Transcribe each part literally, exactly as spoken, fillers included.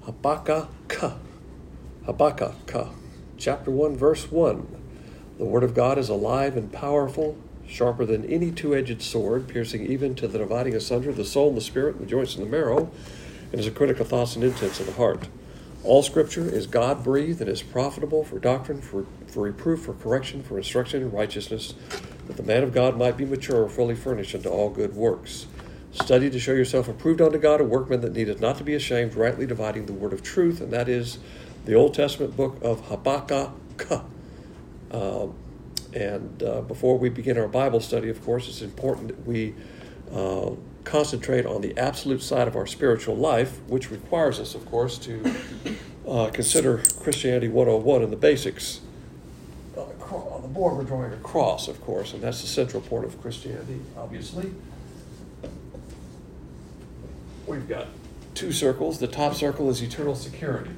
Habakkuk. Habakkuk, chapter one, verse one. The word of God is alive and powerful, sharper than any two-edged sword, piercing even to the dividing asunder the soul and the spirit and the joints and the marrow, and is a critic of thoughts and intents of the heart. All Scripture is God-breathed and is profitable for doctrine, for, for reproof, for correction, for instruction in righteousness, that the man of God might be mature, fully furnished unto all good works. Study to show yourself approved unto God, a workman that needeth not to be ashamed, rightly dividing the word of truth, and that is the Old Testament book of Habakkuk. Uh, and uh, before we begin our Bible study, of course, it's important that we uh, concentrate on the absolute side of our spiritual life, which requires us, of course, to uh, consider Christianity one oh one and the basics. Uh, on the board, we're drawing a cross, of course, and that's the central point of Christianity, obviously. We've got two circles. The top circle is eternal security.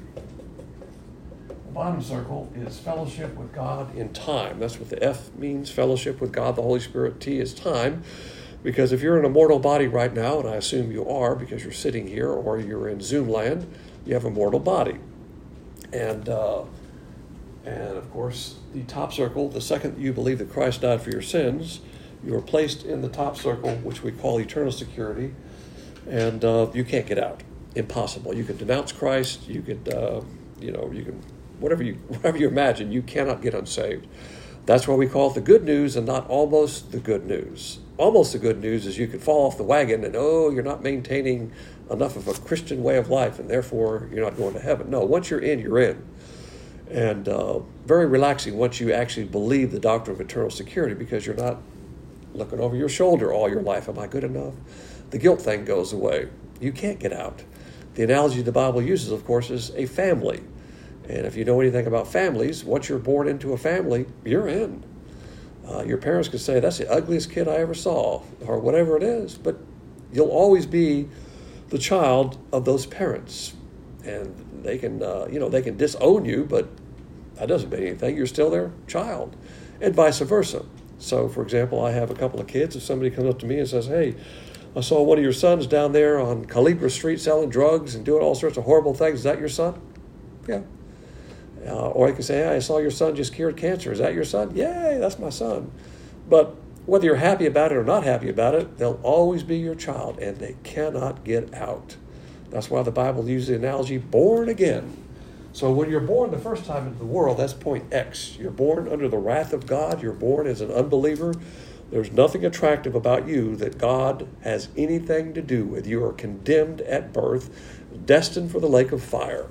The bottom circle is fellowship with God in time. That's what the F means, fellowship with God, the Holy Spirit. T is time. Because if you're in a mortal body right now, and I assume you are because you're sitting here or you're in Zoom land, you have a mortal body. And, uh, and of course, the top circle, the second you believe that Christ died for your sins, you are placed in the top circle, which we call eternal security, and uh, you can't get out. Impossible. You can denounce Christ, you could, uh, you know, you can, whatever you, whatever you imagine, you cannot get unsaved. That's why we call it the good news and not almost the good news. Almost the good news is you could fall off the wagon and, oh, you're not maintaining enough of a Christian way of life and therefore you're not going to heaven. No, once you're in, you're in. And uh, very relaxing once you actually believe the doctrine of eternal security because you're not looking over your shoulder all your life. Am I good enough? The guilt thing goes away. You can't get out. The analogy the Bible uses, of course, is a family. And if you know anything about families, once you're born into a family, you're in. Uh, your parents could say, that's the ugliest kid I ever saw, or whatever it is, but you'll always be the child of those parents. And they can, uh, you know, they can disown you, but that doesn't mean anything. You're still their child, and vice versa. So, for example, I have a couple of kids. If somebody comes up to me and says, hey, I saw one of your sons down there on Calibra Street selling drugs and doing all sorts of horrible things. Is that your son? Yeah. Uh, or you can say, hey, I saw your son just cured cancer. Is that your son? Yay, that's my son. But whether you're happy about it or not happy about it, they'll always be your child, and they cannot get out. That's why the Bible uses the analogy, born again. So when you're born the first time into the world, that's point X. You're born under the wrath of God. You're born as an unbeliever. There's nothing attractive about you that God has anything to do with. You are condemned at birth, destined for the lake of fire.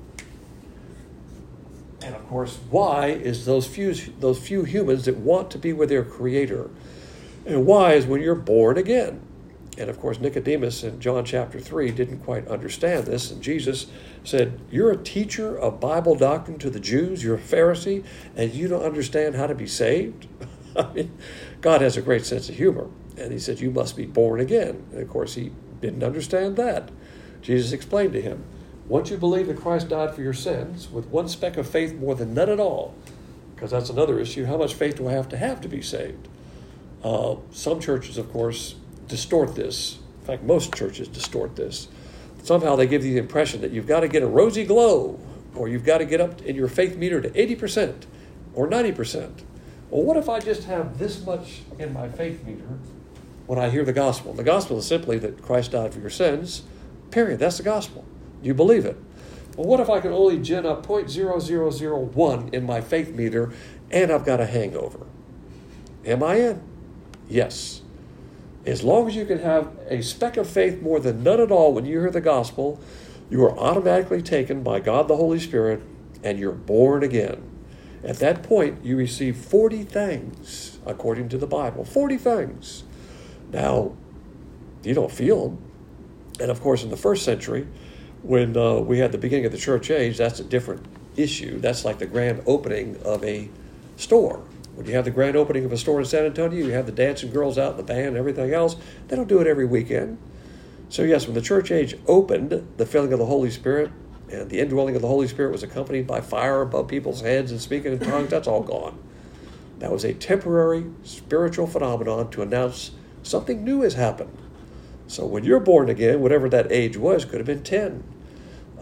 And of course, why is those few those few humans that want to be with their Creator? And why is when you're born again? And of course, Nicodemus in John chapter three didn't quite understand this. And Jesus said, you're a teacher of Bible doctrine to the Jews, you're a Pharisee, and you don't understand how to be saved? I mean, God has a great sense of humor. And he said, you must be born again. And of course, he didn't understand that. Jesus explained to him, once you believe that Christ died for your sins, with one speck of faith more than none at all, because that's another issue, how much faith do I have to have to be saved? Uh, some churches, of course, distort this. In fact, most churches distort this. Somehow they give you the impression that you've got to get a rosy glow, or you've got to get up in your faith meter to eighty percent or ninety percent. Well, what if I just have this much in my faith meter when I hear the gospel? The gospel is simply that Christ died for your sins, period. That's the gospel. You believe it. Well, what if I can only gin up zero point zero zero zero one in my faith meter and I've got a hangover? Am I in? Yes. As long as you can have a speck of faith more than none at all when you hear the gospel, you are automatically taken by God the Holy Spirit and you're born again. At that point, you receive forty things, according to the Bible. forty things. Now, you don't feel them. And of course, in the first century, when uh, we had the beginning of the church age, that's a different issue. That's like the grand opening of a store. When you have the grand opening of a store in San Antonio, you have the dancing girls out, the band, and everything else. They don't do it every weekend. So yes, when the church age opened, the filling of the Holy Spirit and the indwelling of the Holy Spirit was accompanied by fire above people's heads and speaking in tongues. That's all gone. That was a temporary spiritual phenomenon to announce something new has happened. So when you're born again, whatever that age was, could have been ten.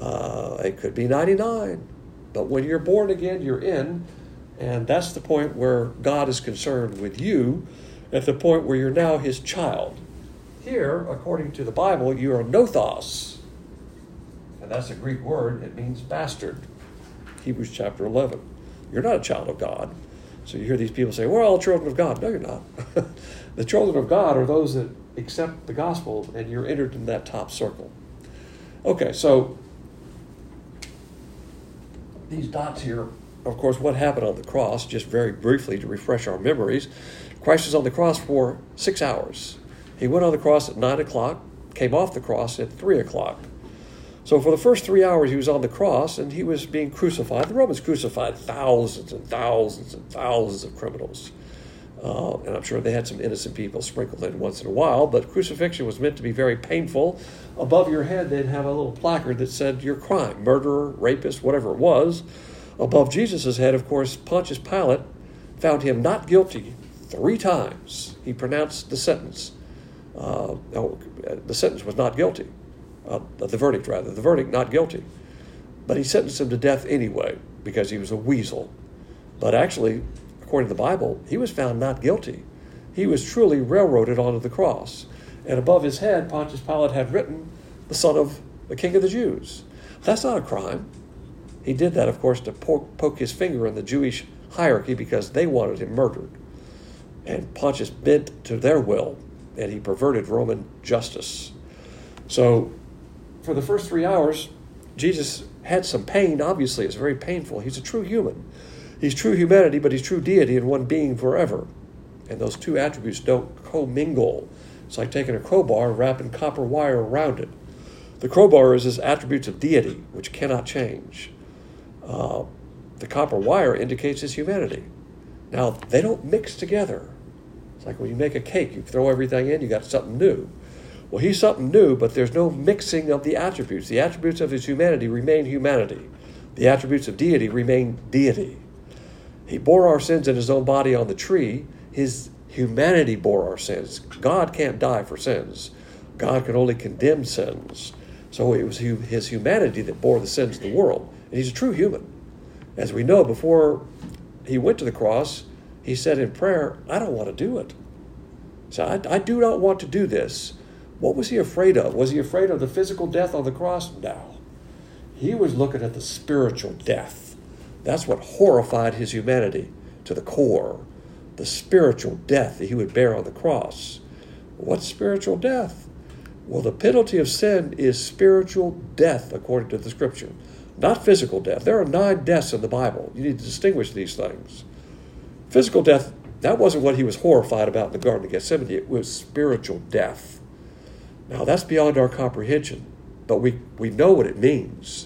Uh, it could be ninety-nine. But when you're born again, you're in. And that's the point where God is concerned with you, at the point where you're now his child. Here, according to the Bible, you are nothos. And that's a Greek word. It means bastard. Hebrews chapter eleven. You're not a child of God. So you hear these people say, we're all children of God. No, you're not. The children of God are those that accept the gospel, and you're entered in that top circle. Okay, so these dots here, of course, what happened on the cross, just very briefly to refresh our memories, Christ was on the cross for six hours. He went on the cross at nine o'clock, came off the cross at three o'clock. So for the first three hours he was on the cross and he was being crucified. The Romans crucified thousands and thousands and thousands of criminals. Uh, and I'm sure they had some innocent people sprinkled in once in a while, but crucifixion was meant to be very painful. Above your head they'd have a little placard that said your crime, murderer, rapist, whatever it was. Above Jesus' head, of course, Pontius Pilate found him not guilty three times. He pronounced the sentence. Uh, no, the sentence was not guilty. Uh, the verdict, rather. The verdict, not guilty. But he sentenced him to death anyway because he was a weasel. But actually, according to the Bible, he was found not guilty. He was truly railroaded onto the cross. And above his head, Pontius Pilate had written, the son of the king of the Jews. That's not a crime. He did that, of course, to poke, poke his finger in the Jewish hierarchy because they wanted him murdered. And Pontius bent to their will, and he perverted Roman justice. So, for the first three hours, Jesus had some pain. Obviously, it's very painful. He's a true human. He's true humanity, but he's true deity in one being forever. And those two attributes don't commingle. It's like taking a crowbar and wrapping copper wire around it. The crowbar is his attributes of deity, which cannot change. Uh, the copper wire indicates his humanity. Now, they don't mix together. It's like when you make a cake, you throw everything in, you got something new. Well, he's something new, but there's no mixing of the attributes. The attributes of his humanity remain humanity. The attributes of deity remain deity. He bore our sins in his own body on the tree. His humanity bore our sins. God can't die for sins. God can only condemn sins. So it was his humanity that bore the sins of the world. And he's a true human. As we know, before he went to the cross, he said in prayer, I don't want to do it. So I, I do not want to do this. What was he afraid of? Was he afraid of the physical death on the cross? No. He was looking at the spiritual death. That's what horrified his humanity to the core. The spiritual death that he would bear on the cross. What spiritual death? Well, the penalty of sin is spiritual death, according to the Scripture. Not physical death. There are nine deaths in the Bible. You need to distinguish these things. Physical death, that wasn't what he was horrified about in the Garden of Gethsemane. It was spiritual death. Now, that's beyond our comprehension, but we, we know what it means.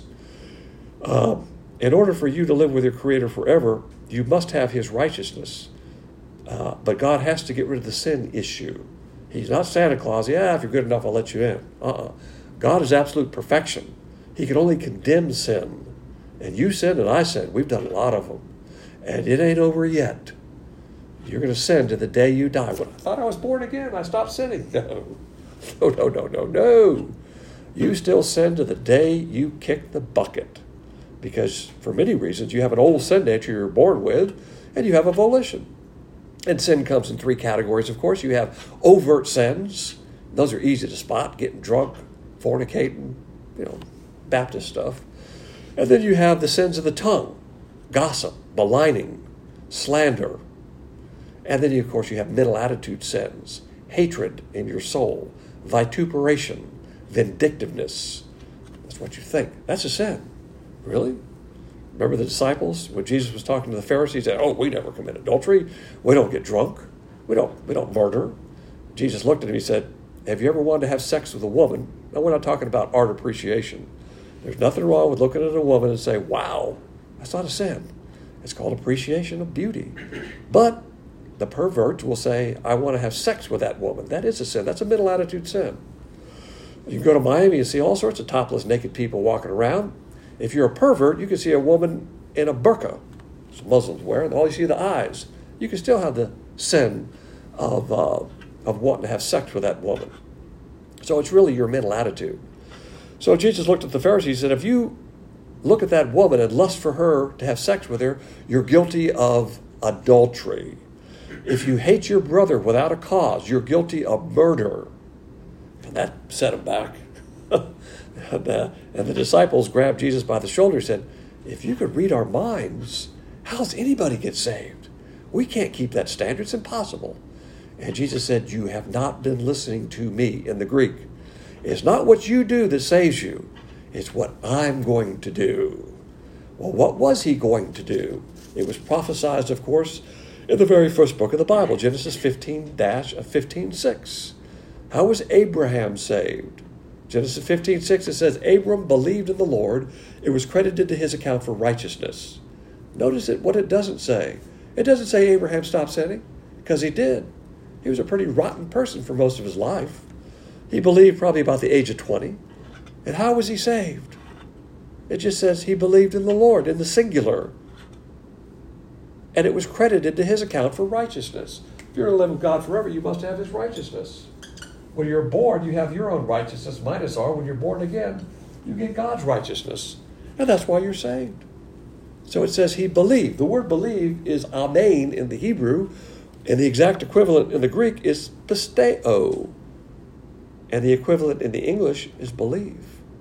Um, in order for you to live with your Creator forever, you must have his righteousness. Uh, but God has to get rid of the sin issue. He's not Santa Claus. Yeah, if you're good enough, I'll let you in. Uh-uh. God is absolute perfection. He can only condemn sin. And you sin and I sin. We've done a lot of them. And it ain't over yet. You're going to sin to the day you die. Well, I thought I was born again. I stopped sinning. No. No, no, no, no, no. You still sin to the day you kick the bucket. Because for many reasons, you have an old sin nature you're born with, and you have a volition. And sin comes in three categories, of course. You have overt sins. Those are easy to spot, getting drunk, fornicating, you know, Baptist stuff. And then you have the sins of the tongue, gossip, maligning, slander. And then, of course, you have mental attitude sins, hatred in your soul, vituperation, vindictiveness. That's what you think. That's a sin. Really? Remember the disciples? When Jesus was talking to the Pharisees, they said, oh, we never commit adultery. We don't get drunk. We don't, we don't murder. Jesus looked at him and he said, have you ever wanted to have sex with a woman? Now, we're not talking about art appreciation. There's nothing wrong with looking at a woman and saying, wow, that's not a sin. It's called appreciation of beauty. But the pervert will say, I want to have sex with that woman. That is a sin. That's a mental attitude sin. You can go to Miami and see all sorts of topless, naked people walking around. If you're a pervert, you can see a woman in a burqa, as Muslims wear, and all you see are the eyes. You can still have the sin of uh, of wanting to have sex with that woman. So it's really your mental attitude. So Jesus looked at the Pharisees and said, if you look at that woman and lust for her to have sex with her, you're guilty of adultery. If you hate your brother without a cause, you're guilty of murder. And that set him back. and, uh, and the disciples grabbed Jesus by the shoulder and said, if you could read our minds, how does anybody get saved? We can't keep that standard. It's impossible. And Jesus said, you have not been listening to me. In the Greek, it's not what you do that saves you. It's what I'm going to do. Well, what was he going to do? It was prophesied, of course, in the very first book of the Bible, Genesis fifteen, fifteen six. How was Abraham saved? Genesis fifteen six, it says, Abram believed in the Lord. It was credited to his account for righteousness. Notice it, what it doesn't say. It doesn't say Abraham stopped sinning, because he did. He was a pretty rotten person for most of his life. He believed probably about the age of twenty. And how was he saved? It just says he believed in the Lord, in the singular. And it was credited to his account for righteousness. If you're going to live with God forever, you must have his righteousness. When you're born, you have your own righteousness minus R. When you're born again, you get God's righteousness. And that's why you're saved. So it says he believed. The word believe is amen in the Hebrew, and the exact equivalent in the Greek is pisteo. And the equivalent in the English is believe.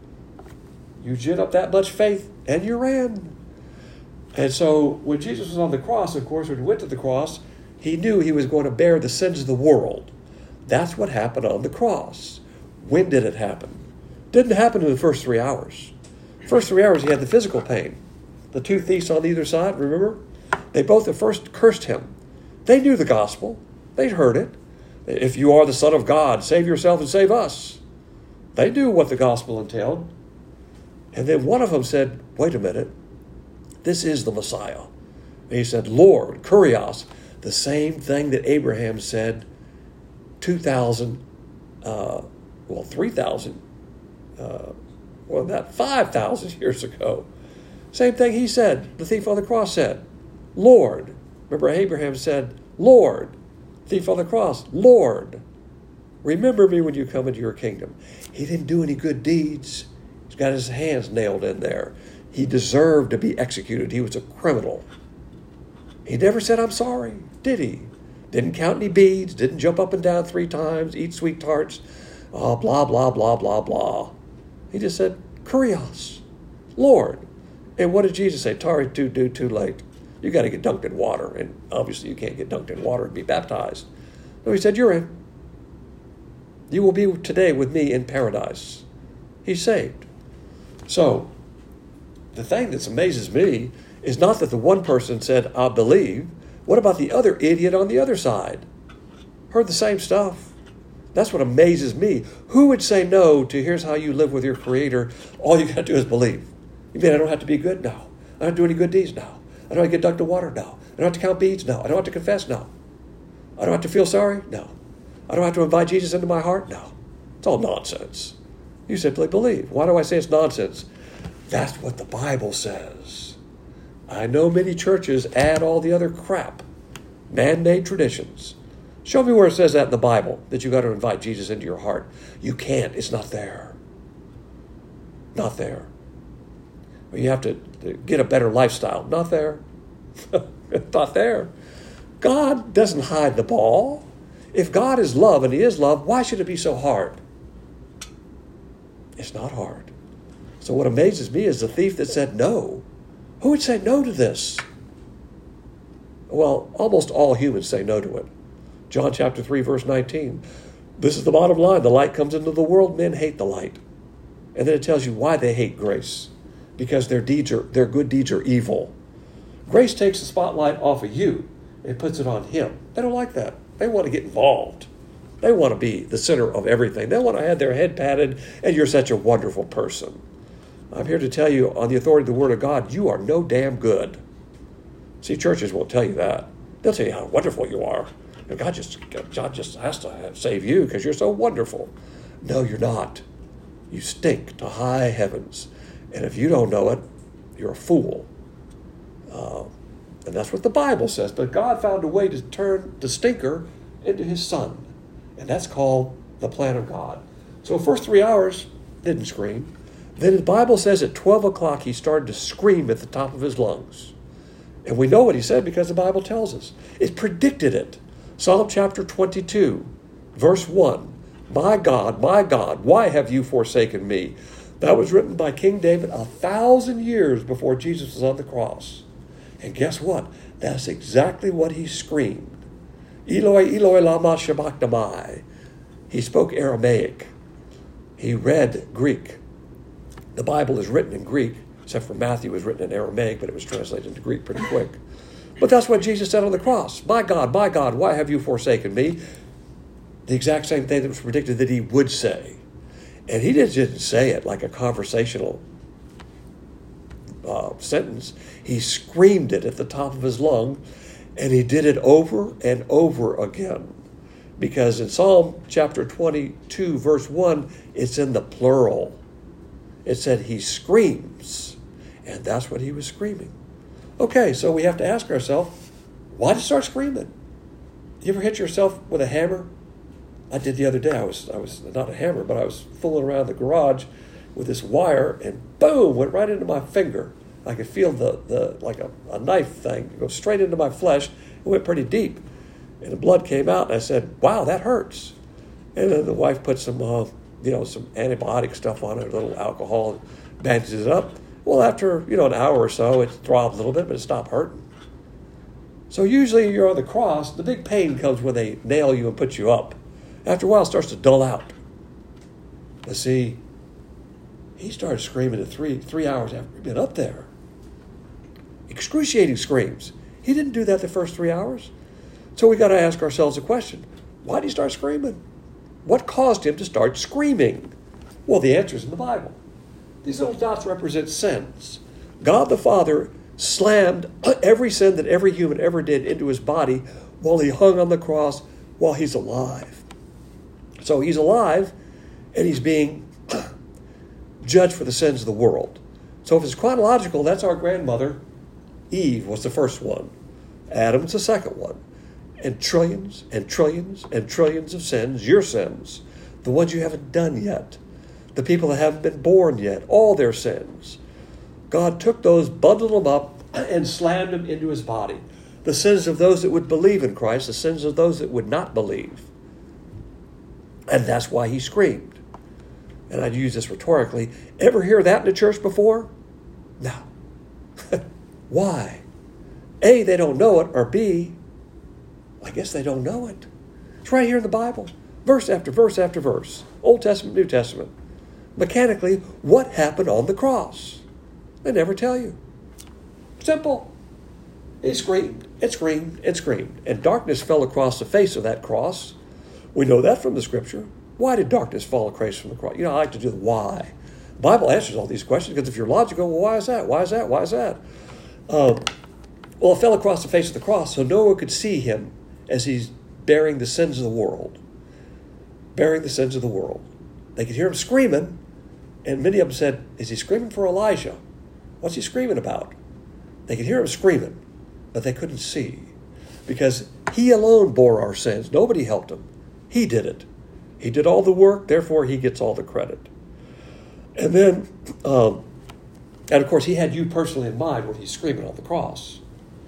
You gin up that much faith, and you're in. And so when Jesus was on the cross, of course, when he went to the cross, he knew he was going to bear the sins of the world. That's what happened on the cross. When did it happen? Didn't happen in the first three hours. First three hours, he had the physical pain. The two thieves on either side, remember? They both at first cursed him. They knew the gospel. They'd heard it. If you are the Son of God, save yourself and save us. They knew what the gospel entailed. And then one of them said, wait a minute, this is the Messiah. And he said, Lord, Kurios, the same thing that Abraham said two thousand, uh, well, three thousand, uh, well, not five thousand years ago. Same thing he said, the thief on the cross said, Lord. Remember, Abraham said, Lord. Thief on the cross, Lord, remember me when you come into your kingdom. He didn't do any good deeds. He's got his hands nailed in there. He deserved to be executed. He was a criminal. He never said, I'm sorry, did he? Didn't count any beads, didn't jump up and down three times, eat sweet tarts, oh, blah, blah, blah, blah, blah. He just said, Kurios, Lord. And what did Jesus say? Sorry, too, too, too late. You got to get dunked in water, and obviously you can't get dunked in water and be baptized. No, he said, you're in. You will be today with me in paradise. He's saved. So, the thing that amazes me is not that the one person said, I believe. What about the other idiot on the other side? Heard the same stuff. That's what amazes me. Who would say no to here's how you live with your Creator? All you got to do is believe. You mean I don't have to be good? No. I don't have to do any good deeds? No. I don't have to get dunked in water? No. I don't have to count beads? No. I don't have to confess? No. I don't have to feel sorry? No. I don't have to invite Jesus into my heart? No. It's all nonsense. You simply believe. Why do I say it's nonsense? That's what the Bible says. I know many churches add all the other crap, man-made traditions. Show me where it says that in the Bible, that you got to invite Jesus into your heart. You can't. It's not there. Not there. You have to get a better lifestyle. Not there. Not there. God doesn't hide the ball. If God is love and he is love, why should it be so hard? It's not hard. So what amazes me is the thief that said no. Who would say no to this? Well, almost all humans say no to it. John chapter three, verse nineteen. This is the bottom line. The light comes into the world. Men hate the light. And then it tells you why they hate grace. Because their deeds are, their good deeds are evil. Grace takes the spotlight off of you and puts it on him. They don't like that. They want to get involved. They want to be the center of everything. They want to have their head patted, and you're such a wonderful person. I'm here to tell you, on the authority of the Word of God, you are no damn good. See, churches won't tell you that. They'll tell you how wonderful you are. And God just, God just has to have, save you because you're so wonderful. No, you're not. You stink to high heavens. And if you don't know it, you're a fool. Uh, and that's what the Bible says. But God found a way to turn the stinker into his son. And that's called the plan of God. So the first three hours, didn't scream. Then the Bible says at twelve o'clock he started to scream at the top of his lungs. And we know what he said because the Bible tells us. It predicted it. Psalm chapter twenty-two, verse one. My God, my God, why have you forsaken me? That was written by King David a thousand years before Jesus was on the cross. And guess what? That's exactly what he screamed. Eloi, Eloi, lama sabachthani. He spoke Aramaic. He read Greek. The Bible is written in Greek, except for Matthew was written in Aramaic, but it was translated into Greek pretty quick. But that's what Jesus said on the cross. My God, my God, why have you forsaken me? The exact same thing that was predicted that he would say. And he didn't just say it like a conversational uh, sentence. He screamed it at the top of his lung, and he did it over and over again. Because in Psalm chapter twenty-two, verse one, it's in the plural. It said he screams, and that's what he was screaming. Okay, so we have to ask ourselves, why did he start screaming? You ever hit yourself with a hammer? I did the other day. I was, I was not a hammer, but I was fooling around the garage with this wire, and boom, went right into my finger. I could feel the, the like a, a knife thing go straight into my flesh. It went pretty deep, and the blood came out, and I said, wow, that hurts. And then the wife put some, uh, you know, some antibiotic stuff on it, a little alcohol, bandages it up. Well, after, you know, an hour or so, it throbbed a little bit, but it stopped hurting. So usually you're on the cross, the big pain comes when they nail you and put you up. After a while, it starts to dull out. But see, he started screaming at three, three hours after he'd been up there. Excruciating screams. He didn't do that the first three hours. So we got to ask ourselves a question. Why did he start screaming? What caused him to start screaming? Well, the answer is in the Bible. These little dots represent sins. God the Father slammed every sin that every human ever did into his body while he hung on the cross while he's alive. So he's alive, and he's being judged for the sins of the world. So if it's chronological, that's our grandmother. Eve was the first one. Adam's the second one. And trillions and trillions and trillions of sins, your sins, the ones you haven't done yet, the people that haven't been born yet, all their sins. God took those, bundled them up, and slammed them into his body. The sins of those that would believe in Christ, the sins of those that would not believe. And that's why he screamed. And I'd use this rhetorically. Ever hear that in the church before? No. Why? A, they don't know it, or B, I guess they don't know it. It's right here in the Bible. Verse after verse after verse. Old Testament, New Testament. Mechanically, what happened on the cross? They never tell you. Simple. He screamed and screamed and screamed. And darkness fell across the face of that cross. We know that from the Scripture. Why did darkness fall across from the cross? You know, I like to do the why. The Bible answers all these questions because if you're logical, well, why is that? Why is that? Why is that? Um, well, it fell across the face of the cross so no one could see him as he's bearing the sins of the world. Bearing the sins of the world. They could hear him screaming, and many of them said, is he screaming for Elijah? What's he screaming about? They could hear him screaming, but they couldn't see because he alone bore our sins. Nobody helped him. He did it. He did all the work, therefore he gets all the credit. And then, um, and of course, he had you personally in mind when he's screaming on the cross.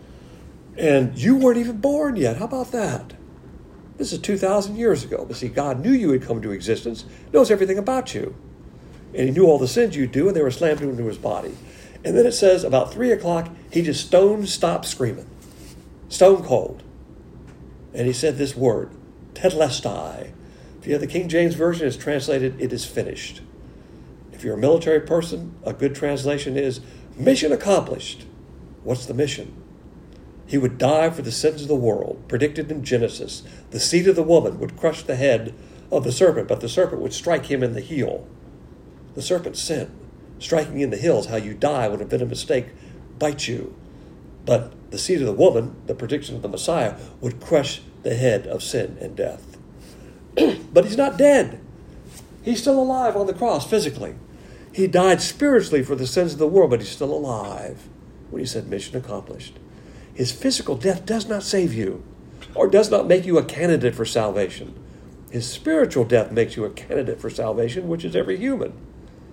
And you weren't even born yet. How about that? This is two thousand years ago. But see, God knew you would come into existence, knows everything about you. And he knew all the sins you'd do, and they were slammed into his body. And then it says, about three o'clock, he just stone stopped screaming. Stone cold. And he said this word, tetelestai. If you have the King James Version, it's translated, it is finished. If you're a military person, a good translation is, mission accomplished. What's the mission? He would die for the sins of the world, predicted in Genesis. The seed of the woman would crush the head of the serpent, but the serpent would strike him in the heel. The serpent's sin. Striking in the heel is how you die when a venomous snake bites you. But the seed of the woman, the prediction of the Messiah, would crush the head of sin and death. But he's not dead. He's still alive on the cross physically. He died spiritually for the sins of the world, but he's still alive when he said mission accomplished. His physical death does not save you or does not make you a candidate for salvation. His spiritual death makes you a candidate for salvation, which is every human.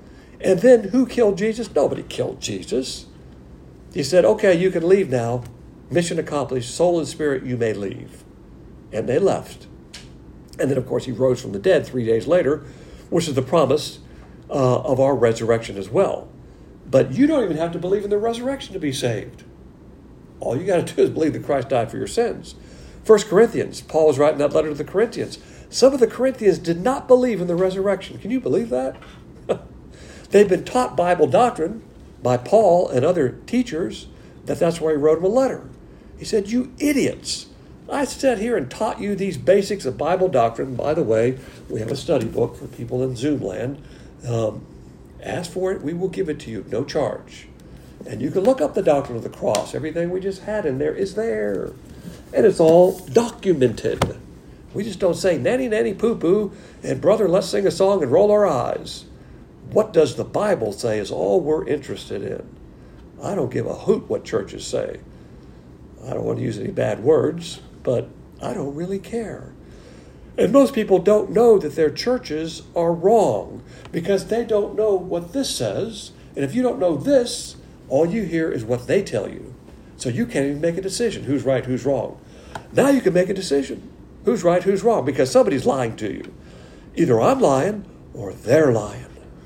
And then who killed Jesus? Nobody killed Jesus. He said, okay, you can leave now. Mission accomplished. Soul and spirit, you may leave. And they left. And then, of course, he rose from the dead three days later, which is the promise uh, of our resurrection as well. But you don't even have to believe in the resurrection to be saved. All you got to do is believe that Christ died for your sins. First Corinthians, Paul was writing that letter to the Corinthians. Some of the Corinthians did not believe in the resurrection. Can you believe that? They've been taught Bible doctrine by Paul and other teachers that that's why he wrote them a letter. He said, you idiots. I sat here and taught you these basics of Bible doctrine. By the way, we have a study book for people in Zoom land. Um, ask for it. We will give it to you. No charge. And you can look up the doctrine of the cross. Everything we just had in there is there. And it's all documented. We just don't say nanny, nanny, poo-poo, and brother, let's sing a song and roll our eyes. What does the Bible say is all we're interested in. I don't give a hoot what churches say. I don't want to use any bad words, but I don't really care. And most people don't know that their churches are wrong because they don't know what this says. And if you don't know this, all you hear is what they tell you. So you can't even make a decision. Who's right, who's wrong. Now you can make a decision. Who's right, who's wrong, because somebody's lying to you. Either I'm lying or they're lying.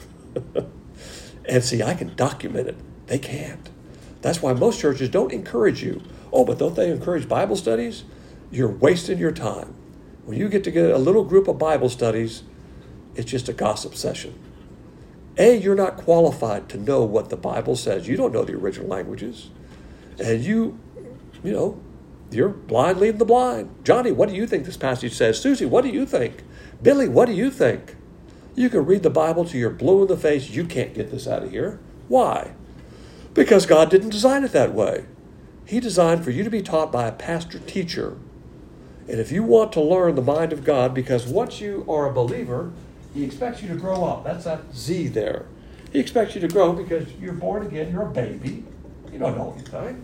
And see, I can document it. They can't. That's why most churches don't encourage you. Oh, but don't they encourage Bible studies? You're wasting your time. When you get to get a little group of Bible studies, it's just a gossip session. A, you're not qualified to know what the Bible says. You don't know the original languages. And you, you know, you're blind leading the blind. Johnny, what do you think this passage says? Susie, what do you think? Billy, what do you think? You can read the Bible till you're blue in the face. You can't get this out of here. Why? Because God didn't design it that way. He designed for you to be taught by a pastor teacher. And if you want to learn the mind of God, because once you are a believer, he expects you to grow up. That's that Z there. He expects you to grow because you're born again. You're a baby. You don't know anything.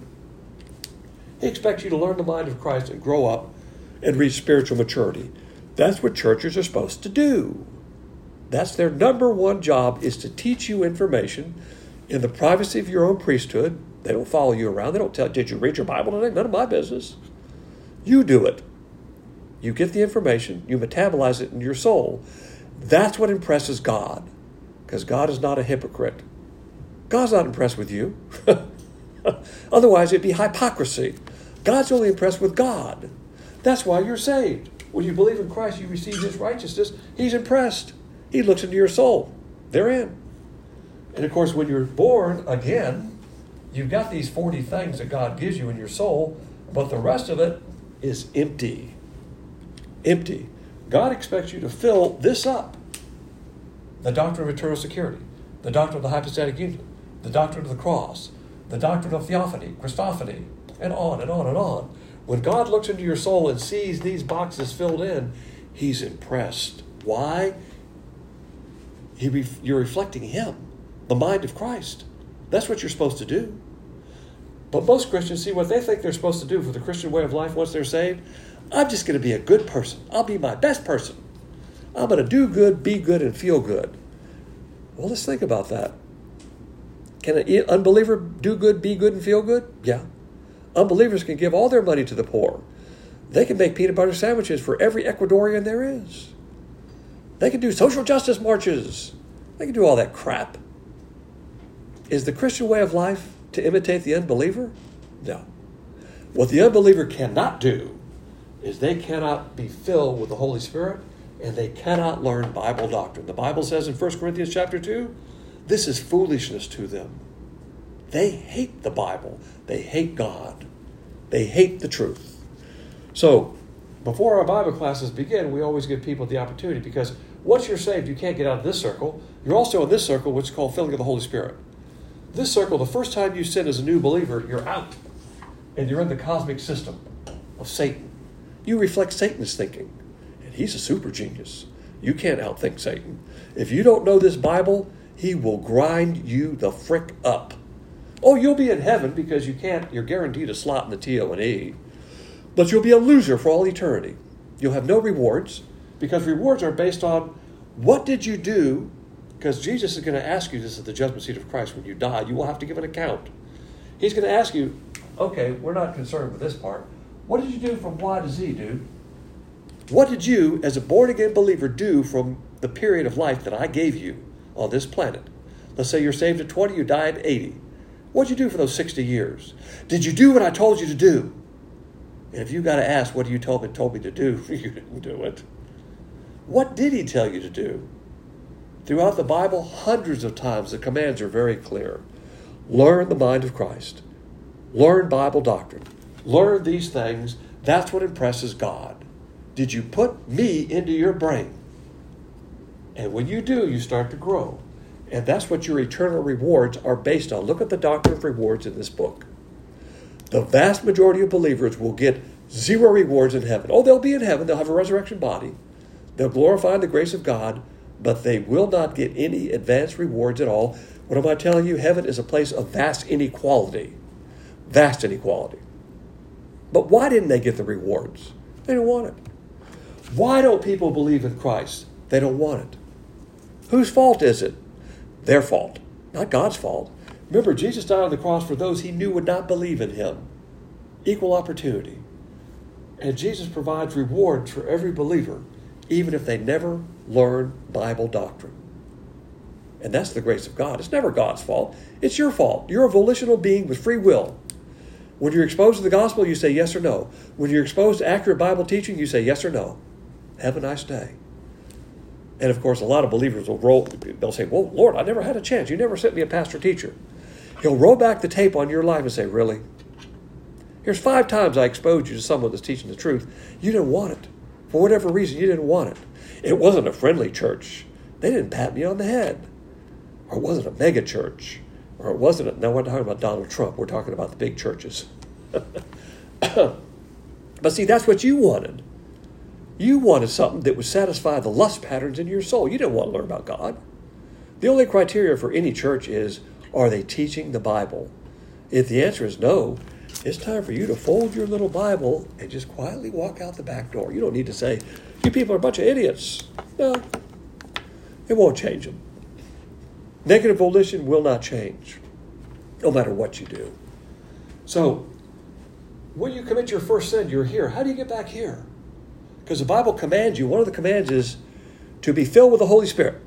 He expects you to learn the mind of Christ and grow up and reach spiritual maturity. That's what churches are supposed to do. That's their number one job, is to teach you information in the privacy of your own priesthood. They don't follow you around. They don't tell, did you read your Bible today? None of my business. You do it. You get the information. You metabolize it in your soul. That's what impresses God, because God is not a hypocrite. God's not impressed with you. Otherwise, it'd be hypocrisy. God's only impressed with God. That's why you're saved. When you believe in Christ, you receive his righteousness. He's impressed. He looks into your soul. They're in. And of course, when you're born again, you've got these forty things that God gives you in your soul, but the rest of it is empty. Empty. God expects you to fill this up. The doctrine of eternal security, the doctrine of the hypostatic union, the doctrine of the cross, the doctrine of theophany, Christophany, and on and on and on. When God looks into your soul and sees these boxes filled in, he's impressed. Why? He ref- you're reflecting him, the mind of Christ. That's what you're supposed to do. But most Christians see what they think they're supposed to do for the Christian way of life once they're saved. I'm just going to be a good person. I'll be my best person. I'm going to do good, be good, and feel good. Well, let's think about that. Can an unbeliever do good, be good, and feel good? Yeah. Unbelievers can give all their money to the poor. They can make peanut butter sandwiches for every Ecuadorian there is. They can do social justice marches. They can do all that crap. Is the Christian way of life to imitate the unbeliever? No. What the unbeliever cannot do is they cannot be filled with the Holy Spirit, and they cannot learn Bible doctrine. The Bible says in First Corinthians chapter two, this is foolishness to them. They hate the Bible. They hate God. They hate the truth. So, before our Bible classes begin, we always give people the opportunity, because once you're saved, you can't get out of this circle. You're also in this circle, which is called filling of the Holy Spirit. This circle, the first time you sin as a new believer, you're out. And you're in the cosmic system of Satan. You reflect Satan's thinking. And he's a super genius. You can't outthink Satan. If you don't know this Bible, he will grind you the frick up. Oh, you'll be in heaven because you can't, you're guaranteed a slot in the T O and E. But you'll be a loser for all eternity. You'll have no rewards, because rewards are based on what did you do Because Jesus is going to ask you this at the judgment seat of Christ when you die. You will have to give an account. He's going to ask you, okay, we're not concerned with this part. What did you do from Y to Z, dude? What did you, as a born-again believer, do from the period of life that I gave you on this planet? Let's say you're saved at twenty, you die at eighty. What did you do for those sixty years? Did you do what I told you to do? And if you got to ask, what you told me, told me to do, you didn't do it. What did he tell you to do? Throughout the Bible, hundreds of times, the commands are very clear. Learn the mind of Christ. Learn Bible doctrine. Learn these things. That's what impresses God. Did you put me into your brain? And when you do, you start to grow. And that's what your eternal rewards are based on. Look at the doctrine of rewards in this book. The vast majority of believers will get zero rewards in heaven. Oh, they'll be in heaven. They'll have a resurrection body. They'll glorify the grace of God, but they will not get any advanced rewards at all. What am I telling you? Heaven is a place of vast inequality. Vast inequality. But why didn't they get the rewards? They didn't want it. Why don't people believe in Christ? They don't want it. Whose fault is it? Their fault, not God's fault. Remember, Jesus died on the cross for those he knew would not believe in him. Equal opportunity. And Jesus provides rewards for every believer, even if they never learn Bible doctrine. And that's the grace of God. It's never God's fault. It's your fault. You're a volitional being with free will. When you're exposed to the gospel, you say yes or no. When you're exposed to accurate Bible teaching, you say yes or no. Have a nice day. And of course, a lot of believers will roll, they'll say, well, Lord, I never had a chance. You never sent me a pastor teacher. He'll roll back the tape on your life and say, really? Here's five times I exposed you to someone that's teaching the truth. You didn't want it. For whatever reason, you didn't want it. It wasn't a friendly church. They didn't pat me on the head. Or it wasn't a mega church. Or it wasn't a, no, we're not talking about Donald Trump. We're talking about the big churches. But see, that's what you wanted. You wanted something that would satisfy the lust patterns in your soul. You didn't want to learn about God. The only criteria for any church is, are they teaching the Bible? If the answer is no, it's time for you to fold your little Bible and just quietly walk out the back door. You don't need to say, you people are a bunch of idiots. No, it won't change them. Negative volition will not change, no matter what you do. So, when you commit your first sin, you're here. How do you get back here? Because the Bible commands you, one of the commands is to be filled with the Holy Spirit,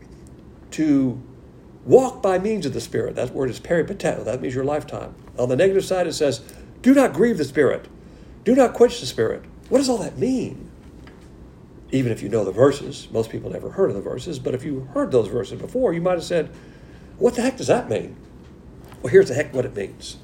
to walk by means of the Spirit. That word is peripateo. That means your lifetime. On the negative side, it says, do not grieve the Spirit. Do not quench the Spirit. What does all that mean? Even if you know the verses, most people never heard of the verses, but if you heard those verses before, you might have said, what the heck does that mean? Well, here's the heck what it means.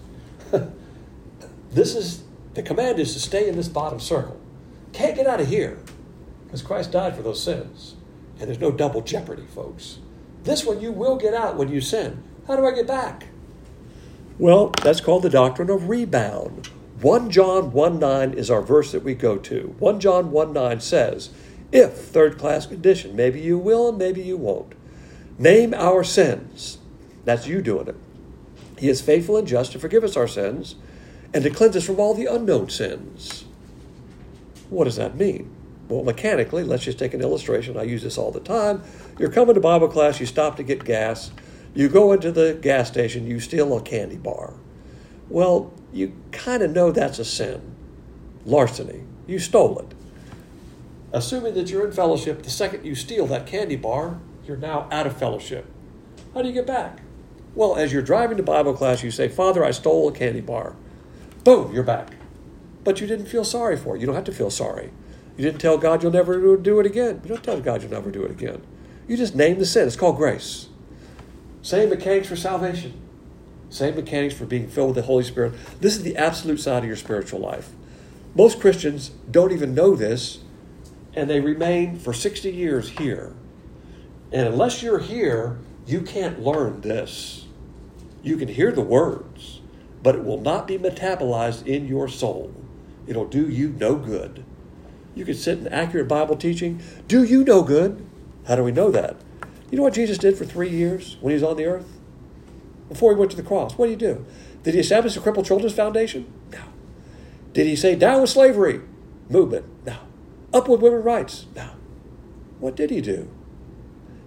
This is, the command is to stay in this bottom circle. Can't get out of here because Christ died for those sins. And there's no double jeopardy, folks. This one you will get out when you sin. How do I get back? Well, that's called the doctrine of rebound. First John one nine is our verse that we go to. First John one nine says, if third-class condition, maybe you will and maybe you won't. Name our sins. That's you doing it. He is faithful and just to forgive us our sins and to cleanse us from all the unknown sins. What does that mean? Well, mechanically, let's just take an illustration. I use this all the time. You're coming to Bible class, you stop to get gas. You go into the gas station, you steal a candy bar. Well, you kind of know that's a sin. Larceny. You stole it. Assuming that you're in fellowship, the second you steal that candy bar, you're now out of fellowship. How do you get back? Well, as you're driving to Bible class, you say, Father, I stole a candy bar. Boom, you're back. But you didn't feel sorry for it. You don't have to feel sorry. You didn't tell God you'll never do it again. You don't tell God you'll never do it again. You just name the sin. It's called grace. Same mechanics for salvation. Same mechanics for being filled with the Holy Spirit. This is the absolute side of your spiritual life. Most Christians don't even know this, and they remain for sixty years here. And unless you're here, you can't learn this. You can hear the words, but it will not be metabolized in your soul. It'll do you no good. You can sit in accurate Bible teaching, do you no good. How do we know that? You know what Jesus did for three years when he was on the earth? Before he went to the cross, what did he do? Did he establish the Crippled Children's Foundation? No. Did he say down with slavery movement? No. Up with women's rights? No. What did he do?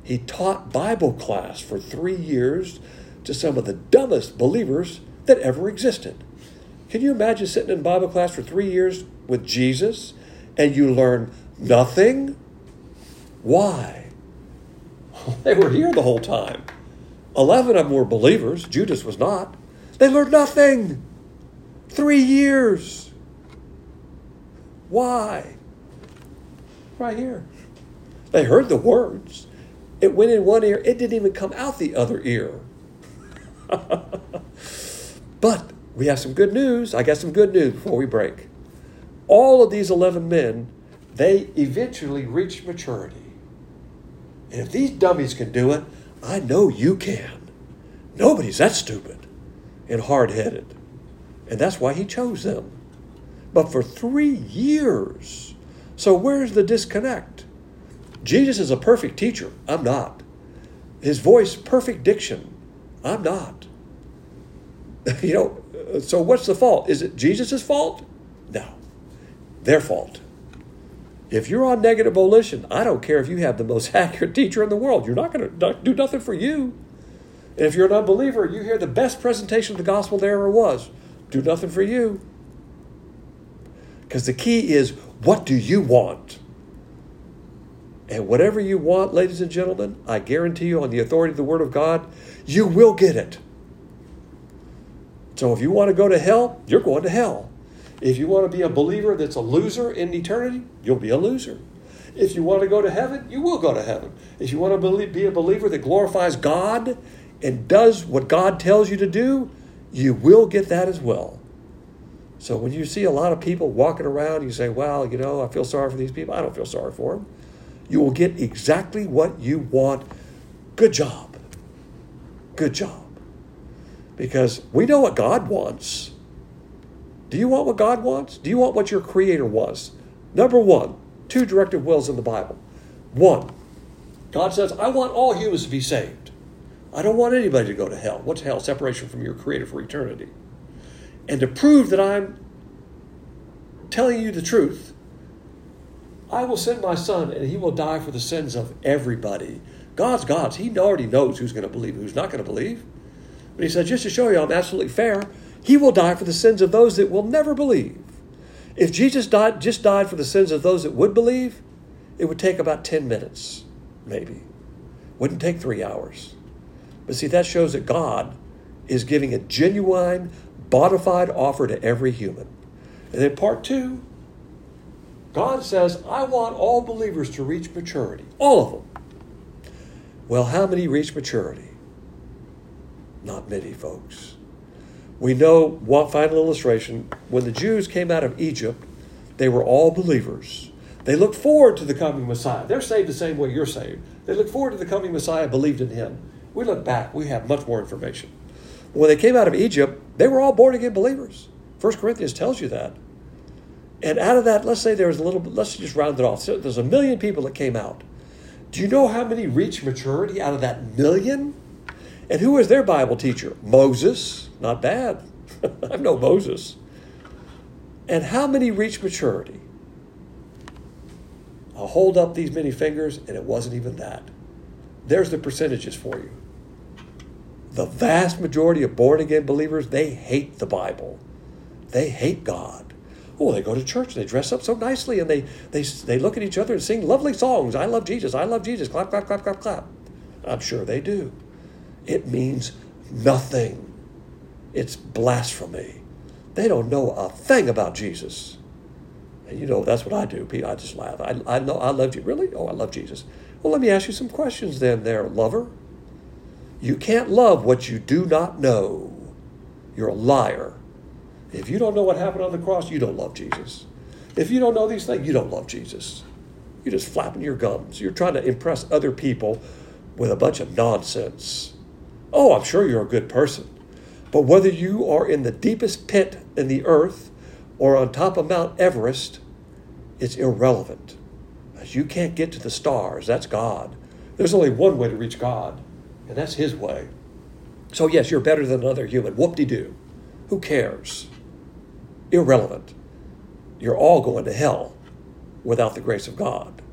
He taught Bible class for three years to some of the dumbest believers that ever existed. Can you imagine sitting in Bible class for three years with Jesus and you learn nothing? Why? They were here the whole time. Eleven of them were believers. Judas was not. They learned nothing. Three years. Why? Right here. They heard the words. It went in one ear. It didn't even come out the other ear. But we have some good news. I got some good news before we break. All of these eleven men, they eventually reached maturity. And if these dummies can do it, I know you can. Nobody's that stupid and hard-headed. And that's why he chose them. But for three years. So where's the disconnect? Jesus is a perfect teacher. I'm not. His voice, perfect diction. I'm not. You know, so what's the fault? Is it Jesus' fault? No. Their fault. If you're on negative volition, I don't care if you have the most accurate teacher in the world. You're not going to do nothing for you. And if you're an unbeliever, you hear the best presentation of the gospel there ever was. Do nothing for you. Because the key is, what do you want? And whatever you want, ladies and gentlemen, I guarantee you on the authority of the Word of God, you will get it. So if you want to go to hell, you're going to hell. If you want to be a believer that's a loser in eternity, you'll be a loser. If you want to go to heaven, you will go to heaven. If you want to be a believer that glorifies God and does what God tells you to do, you will get that as well. So when you see a lot of people walking around, you say, well, you know, I feel sorry for these people. I don't feel sorry for them. You will get exactly what you want. Good job. Good job. Because we know what God wants. Do you want what God wants? Do you want what your Creator wants? Number one, two directive wills in the Bible. One, God says, I want all humans to be saved. I don't want anybody to go to hell. What's hell? Separation from your Creator for eternity. And to prove that I'm telling you the truth, I will send my Son and he will die for the sins of everybody. God's God's. He already knows who's going to believe and who's not going to believe. But he said, just to show you I'm absolutely fair, he will die for the sins of those that will never believe. If Jesus died, just died for the sins of those that would believe, it would take about ten minutes, maybe. Wouldn't take three hours. But see, that shows that God is giving a genuine, bona fide offer to every human. And then part two, God says, I want all believers to reach maturity. All of them. Well, how many reach maturity? Not many, folks. We know, one final illustration, when the Jews came out of Egypt, they were all believers. They looked forward to the coming Messiah. They're saved the same way you're saved. They looked forward to the coming Messiah, believed in him. We look back, we have much more information. When they came out of Egypt, they were all born-again believers. First Corinthians tells you that. And out of that, let's say there was a little bit, let's just round it off. So there's a million people that came out. Do you know how many reached maturity out of that million? And who was their Bible teacher? Moses. Not bad. I know Moses. And how many reached maturity? I'll hold up these many fingers, and it wasn't even that. There's the percentages for you. The vast majority of born-again believers, they hate the Bible. They hate God. Oh, they go to church, and they dress up so nicely, and they, they, they look at each other and sing lovely songs. I love Jesus. I love Jesus. Clap, clap, clap, clap, clap. I'm sure they do. It means nothing. It's blasphemy. They don't know a thing about Jesus. And you know, that's what I do. I just laugh. I, I know I love you. Really? Oh, I love Jesus. Well, let me ask you some questions then there, lover. You can't love what you do not know. You're a liar. If you don't know what happened on the cross, you don't love Jesus. If you don't know these things, you don't love Jesus. You're just flapping your gums. You're trying to impress other people with a bunch of nonsense. Oh, I'm sure you're a good person. But whether you are in the deepest pit in the earth or on top of Mount Everest, it's irrelevant. As you can't get to the stars, that's God. There's only one way to reach God, and that's his way. So yes, you're better than another human. Whoop-de-doo. Who cares? Irrelevant. You're all going to hell without the grace of God.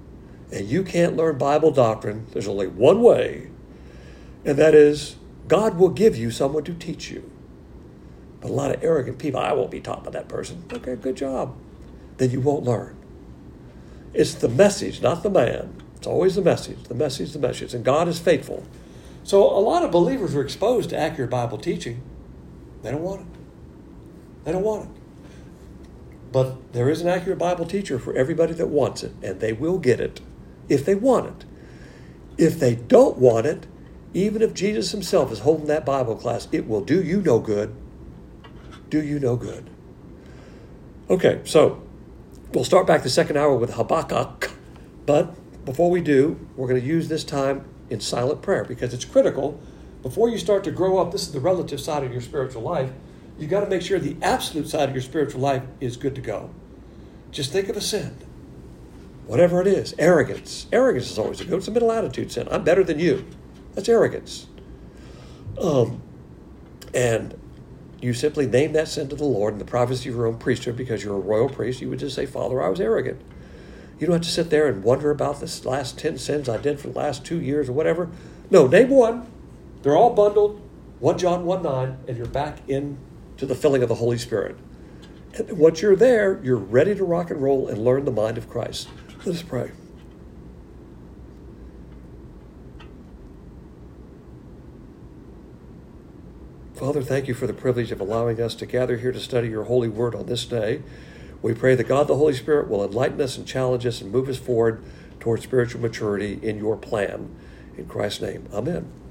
and you can't learn Bible doctrine, there's only one way, and that is God will give you someone to teach you. But a lot of arrogant people, I won't be taught by that person. Okay, good job. Then you won't learn. It's the message, not the man. It's always the message, the message, the message. And God is faithful. So a lot of believers are exposed to accurate Bible teaching. They don't want it. They don't want it. But there is an accurate Bible teacher for everybody that wants it, and they will get it if they want it. If they don't want it, even if Jesus himself is holding that Bible class, it will do you no good. Do you no good. Okay, so we'll start back the second hour with Habakkuk, but before we do, we're going to use this time in silent prayer because it's critical. Before you start to grow up, this is the relative side of your spiritual life. You got to make sure the absolute side of your spiritual life is good to go. Just think of a sin. Whatever it is. Arrogance. Arrogance is always a good. It's a middle attitude sin. I'm better than you. That's arrogance. Um, and you simply name that sin to the Lord in the privacy of your own priesthood because you're a royal priest. You would just say, Father, I was arrogant. You don't have to sit there and wonder about this last ten sins I did for the last two years or whatever. No, name one. They're all bundled. First John one nine, and you're back in to the filling of the Holy Spirit. And once you're there, you're ready to rock and roll and learn the mind of Christ. Let us pray. Father, thank you for the privilege of allowing us to gather here to study your holy word on this day. We pray that God the Holy Spirit will enlighten us and challenge us and move us forward towards spiritual maturity in your plan. In Christ's name, amen.